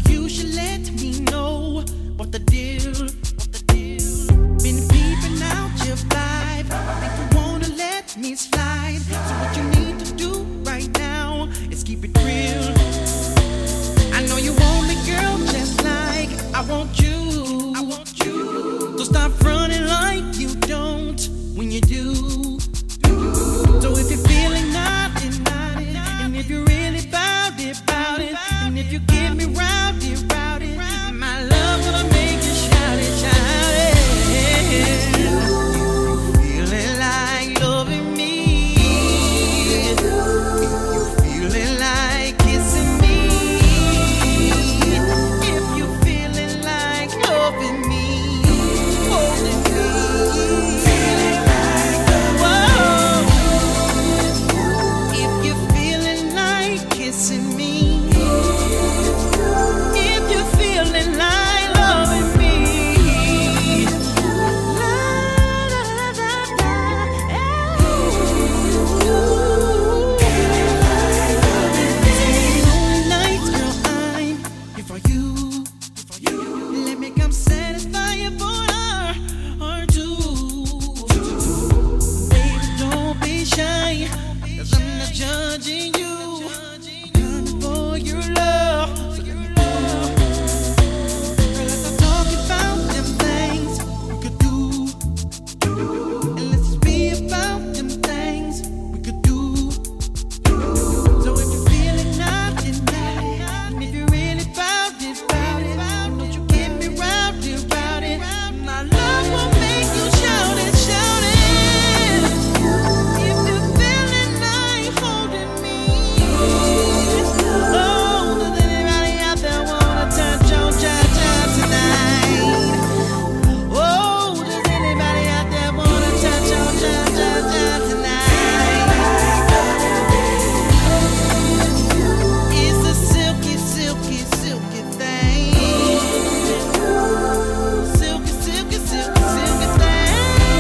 you should let me know what the deal. Been peeping out your vibe. Think you wanna let me slide. So what you need to do right now is keep it real. I know you want me, girl, just like I want you. So stop running like you don't when you do. So if you're feeling nothing, and if you're really about it, and if you get me rowdy, my love gonna make you shout it. Feeling like loving me. You feeling like kissing me. If you feeling like loving me, holding me. Whoa. If you feeling like kissing me. If you feeling like loving me. Nights, girl, I'm here for you. Let me come satisfy you for her or two. Baby, don't be shy, 'cause I'm not judging you. I'm coming for your love. So let me know. Girl, let's not talk about them things we could do. And let's be about them things we could do. So if you're feeling nothing, and if you're really about it, don't you get me rowdy. My love will make you shout it. If you're feeling like holding me. Oh, does anybody out there wanna touch on Cha-Cha tonight? Oh, does anybody out there wanna touch on Cha-Cha tonight? It's a silky, silky, silky thing. Silky, silky, silky, silky thing.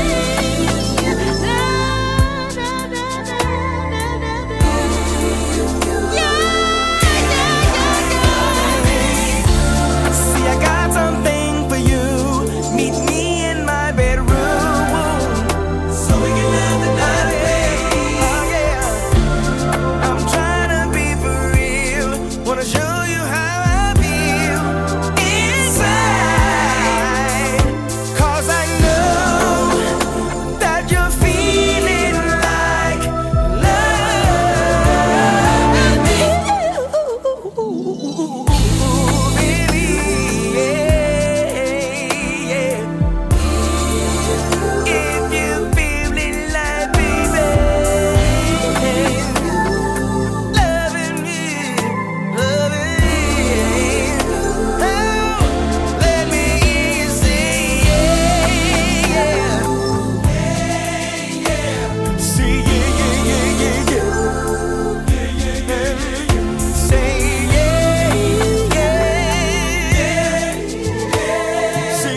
See, I got something for you. Meet me in my bedroom, so we can have the night away. Oh yeah, I'm trying to be for real. Wanna show you how I feel inside. 'Cause I know that you're feeling like loving me. Baby, yeah. If you're feeling like baby, loving me, oh, let me hear you say yeah. Say yeah. Say yeah. Say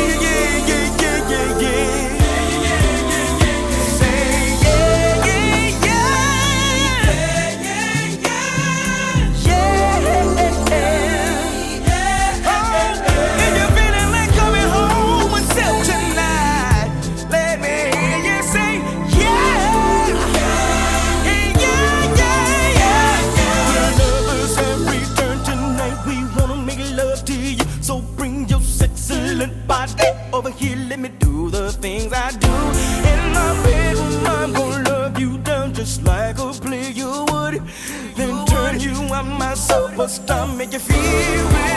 If you're feeling like coming home with self tonight, let me hear you say yeah. We're lovers have returned tonight. We wanna make love to you, so bring your excellent body over here. Let me do the things I do in my bedroom. I'm gonna love you down just like a player would. Then turn you on my superstar, make you feel real